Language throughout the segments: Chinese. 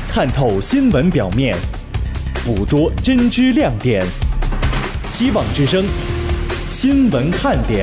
看透新闻表面，捕捉真知亮点。希望之声新闻看点。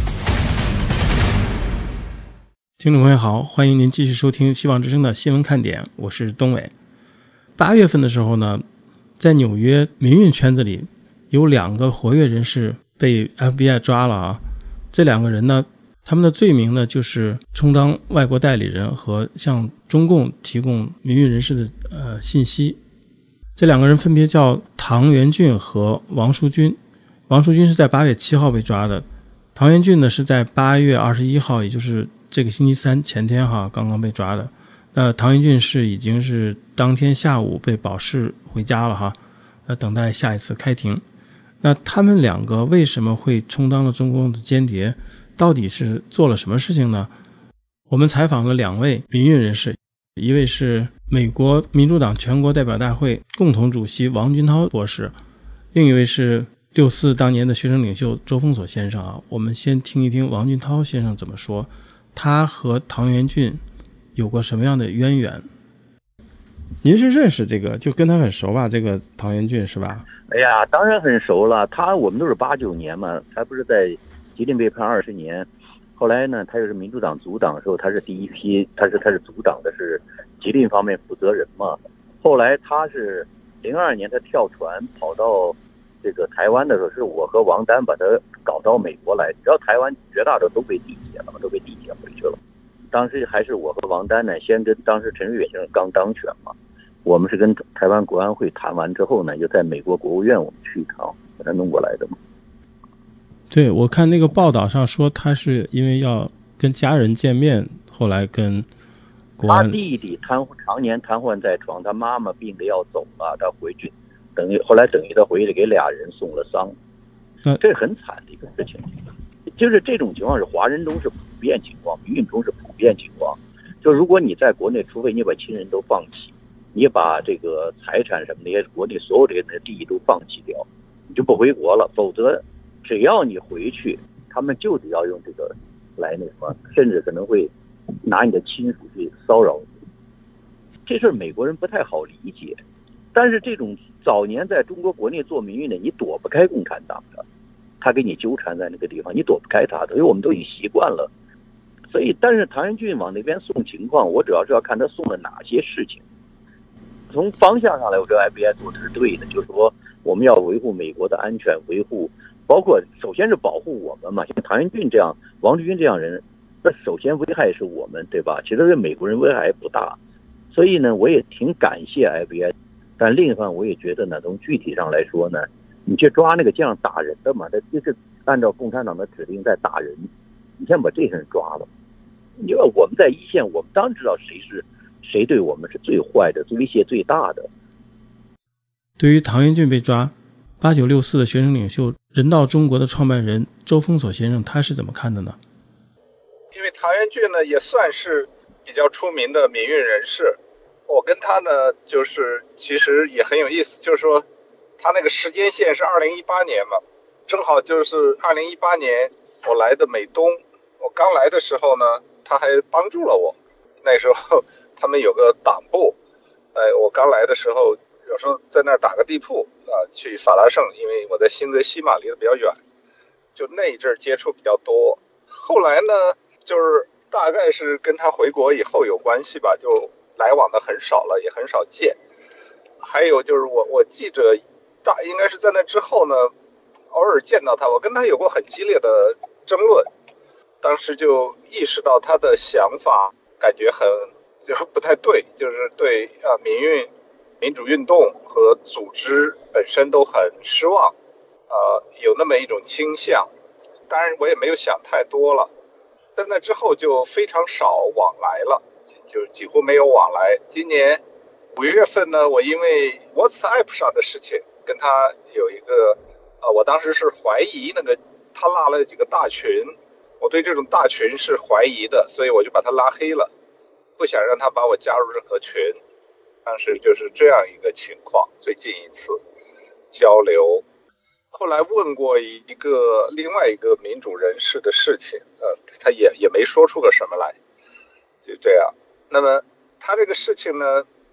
听众朋友好，欢迎您继续收听希望之声的新闻看点，我是东伟。8月份的时候呢，在纽约民运圈子里有2个活跃人士被 FBI 抓了啊。这2个人呢，他们的罪名呢就是充当外国代理人和向中共提供民运人士的信息。这2个人分别叫唐元俊和王淑君。王淑君是在8月7号被抓的，唐元俊呢是在8月21号，也就是这个星期三前天刚刚被抓的。唐元俊已经是当天下午被保释回家了等待下一次开庭。那他们2个为什么会充当了中共的间谍？到底是做了什么事情呢？我们采访了2位民运人士，一位是美国民主党全国代表大会共同主席王军涛博士，另一位是64当年的学生领袖周峰锁先生啊。我们先听一听王军涛先生怎么说，他和唐元俊有过什么样的渊源。您是认识就跟他很熟吧，这个唐元俊是吧？ 哎呀，当然很熟了，我们都是89年嘛，他不是在吉林被判20年，后来呢，他又是民主党组党的时候，他是第一批，他是组党的是吉林方面负责人嘛。后来他是02年他跳船跑到这个台湾的时候，是我和王丹把他搞到美国来。你知道台湾绝大多数都被地铁了嘛，都被地铁回去了。当时还是我和王丹呢，先跟当时陈水扁先生刚当选嘛，我们是跟台湾国安会谈完之后呢，就在美国国务院我们去一趟，把他弄过来的嘛。 对，我看那个报道上说他是因为要跟家人见面，后来跟国安。 他弟弟常年瘫痪在床，他妈妈病得要走了，他回去后来他回去给2人送了丧，这是很惨的一个事情。就是这种情况是华人中是普遍情况，民运中是普遍情况。就如果你在国内，除非你把亲人都放弃，你把这个财产什么的，国内所有这些利益都放弃掉，你就不回国了。否则只要你回去，他们就得要用这个来那什么，甚至可能会拿你的亲属去骚扰你。这事儿美国人不太好理解，但是这种早年在中国国内做民运的，你躲不开共产党的，他给你纠缠在那个地方，你躲不开他的，所以我们都已经习惯了。所以，但是唐元俊往那边送情况，我主要是要看他送了哪些事情。从方向上来，我觉得 FBI 做的是对的，就是说我们要维护美国的安全，维护包括首先是保护我们嘛，像唐元俊这样、王志军这样人，那首先危害是我们，对吧？其实对美国人危害不大，所以呢，我也挺感谢 FBI。但另一方面，我也觉得呢，从具体上来说呢，你去抓那个这样打人的嘛，他就是按照共产党的指令在打人，你先把这些人抓了。因为我们在一线，我们当然知道谁对我们是最坏的、威胁最大的。 对于唐元俊被抓，8964的学生领袖、人道中国的创办人周峰锁先生，他是怎么看的呢？ 因为唐元俊呢也算是比较出名的民运人士，我跟他呢就是其实也很有意思，就是说他那个时间线是2018年嘛，正好就是2018年我来的美东，我刚来的时候呢，他还帮助了我。那时候他们有个党部，我刚来的时候有时候在那儿打个地铺去法拉盛，因为我在新泽西嘛，离得比较远，就那一阵接触比较多。后来呢，就是大概是跟他回国以后有关系吧，就来往的很少了，也很少见。还有就是我记着应该是在那之后呢，偶尔见到他，我跟他有过很激烈的争论。当时就意识到他的想法感觉就是不太对，就是对民主运动和组织本身都很失望，有那么一种倾向。当然我也没有想太多了，在那之后就非常少往来了，就几乎没有往来。今年5月份呢，我因为 WhatsApp 上的事情跟他有一个我当时是怀疑他拉了几个大群，我对这种大群是怀疑的，所以我就把他拉黑了，不想让他把我加入任何群。当时就是这样一个情况，最近一次交流。后来问过另外一个民主人士的事情，他也没说出个什么来，就这样。那么他这个事情呢，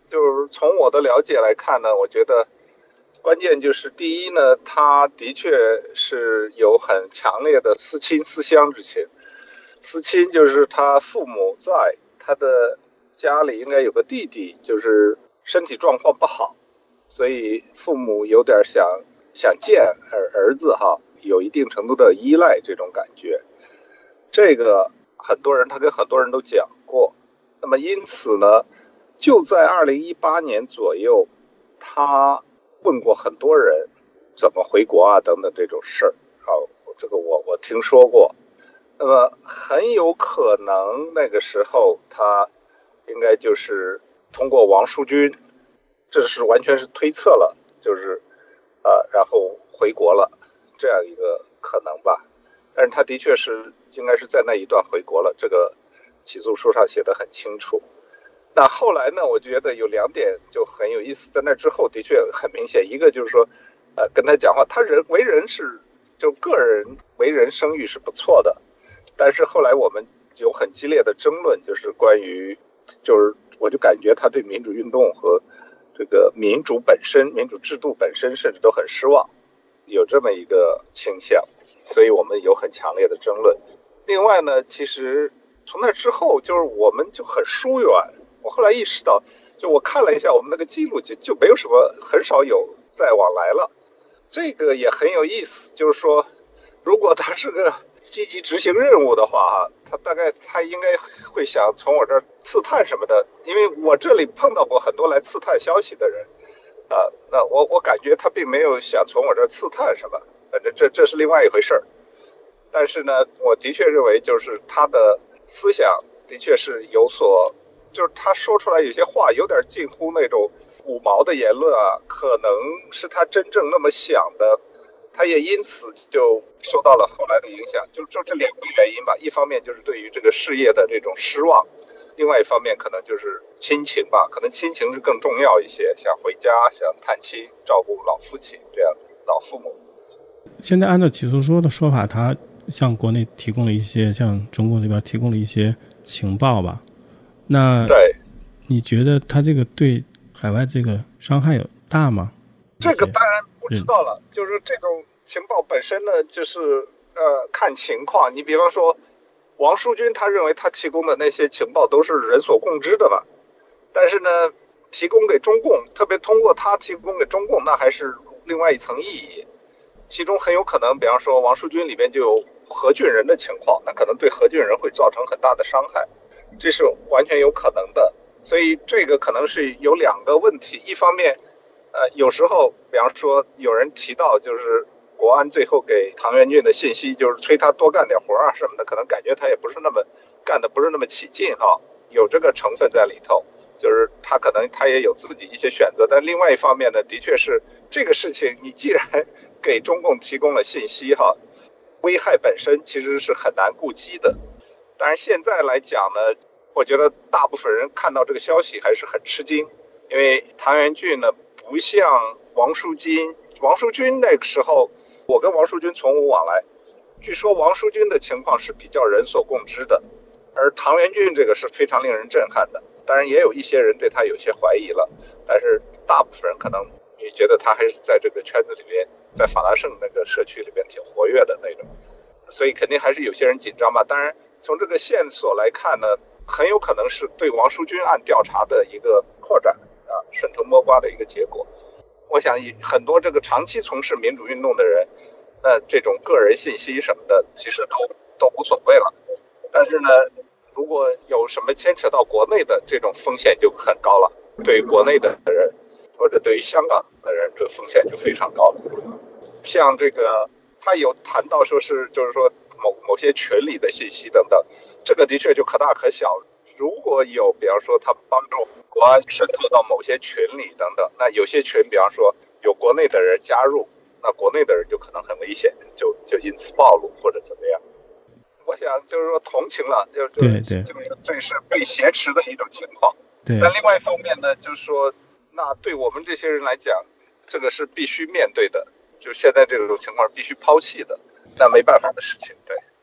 就是从我的了解来看呢，我觉得关键就是第一呢，他的确是有很强烈的思亲思乡之情。思亲就是他父母在，他的家里应该有个弟弟，就是身体状况不好，所以父母有点想见儿子哈，有一定程度的依赖这种感觉。这个他跟很多人都讲过。那么因此呢，就在2018年左右，他问过很多人怎么回国啊等等这种事儿。这个我听说过。那么很有可能那个时候他应该就是通过王淑君，这是完全是推测了，就是然后回国了这样一个可能吧。但是他的确是应该是在那一段回国了，这个起诉书上写得很清楚。那后来呢，我觉得有2点就很有意思，在那之后的确很明显，一个就是说跟他讲话，他为人是就个人为人声誉是不错的，但是后来我们有很激烈的争论，就是关于就是我就感觉他对民主运动和这个民主本身民主制度本身甚至都很失望，有这么一个倾向，所以我们有很强烈的争论。另外呢，其实从那之后就是我们就很疏远，我后来意识到，就我看了一下我们那个记录，就没有什么，很少有再往来了。这个也很有意思，就是说如果他是个积极执行任务的话，他应该会想从我这儿刺探什么的，因为我这里碰到过很多来刺探消息的人那我感觉他并没有想从我这儿刺探什么，反正这是另外一回事儿。但是呢，我的确认为就是他的思想的确是就是他说出来有些话有点近乎那种五毛的言论可能是他真正那么想的，他也因此就受到了后来的影响，就这2个原因吧。一方面就是对于这个事业的这种失望，另外一方面可能就是亲情吧，可能亲情是更重要一些，想回家，想探亲，照顾老父亲这样的老父母。 现在按照起诉书的说法，他向国内提供了一些，向中共这边提供了一些情报吧？那对， 你觉得他这个对海外这个伤害有大吗？ 这个当然不知道了，就是这种情报本身呢，就是看情况。你比方说王淑君，他认为他提供的那些情报都是人所共知的嘛，但是呢，提供给中共，特别通过他提供给中共，那还是另外一层意义。其中很有可能，比方说王淑君里面就有何俊仁的情况，那可能对何俊仁会造成很大的伤害，这是完全有可能的。所以这个可能是有2个问题，一方面有时候比方说有人提到就是国安最后给唐元俊的信息就是催他多干点活什么的，可能感觉他也不是那么干的不是那么起劲有这个成分在里头，就是他可能他也有自己一些选择。但另外一方面呢，的确是这个事情你既然给中共提供了信息危害本身其实是很难顾及的。当然现在来讲呢，我觉得大部分人看到这个消息还是很吃惊，因为唐元俊呢不像王淑君那个时候，我跟王淑君从无往来，据说王淑君的情况是比较人所共知的，而唐元俊这个是非常令人震撼的。当然也有一些人对他有些怀疑了，但是大部分人可能也觉得他还是在这个圈子里边，在法拉盛那个社区里边挺活跃的那种，所以肯定还是有些人紧张吧。当然从这个线索来看呢，很有可能是对王淑君案调查的一个扩展顺藤摸瓜的一个结果。我想很多这个长期从事民主运动的人，这种个人信息什么的其实都无所谓了，但是呢如果有什么牵扯到国内的，这种风险就很高了，对于国内的人或者对于香港的人，这风险就非常高了。像这个他有谈到说是就是说某些群里的信息等等，这个的确就可大可小。如果有比方说他帮助国安渗透到某些群里等等，那有些群比方说有国内的人加入，那国内的人就可能很危险，就因此暴露或者怎么样。我想就是说同情了， 对， 这是被挟持的一种情况。 对。 但另外一方面呢，就是说那对我们这些人来讲，这个是必须面对的，就现在这种情况必须抛弃的，那没办法的事情。对。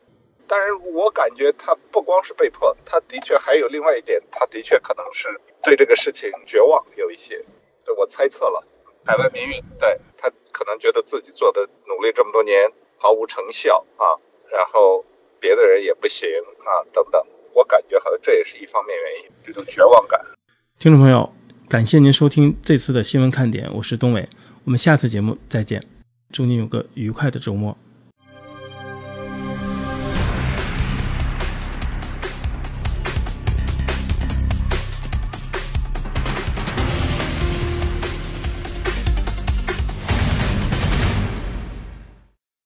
当然我感觉他不光是被迫，他的确还有另外一点，他的确可能是对这个事情绝望，有一些，这我猜测了。台湾民运，对，他可能觉得自己做的努力这么多年毫无成效啊，然后别的人也不行啊，等等，我感觉好像这也是一方面原因，这种绝望感。 听众朋友，感谢您收听这次的新闻看点，我是东伟，我们下次节目再见，祝您有个愉快的周末。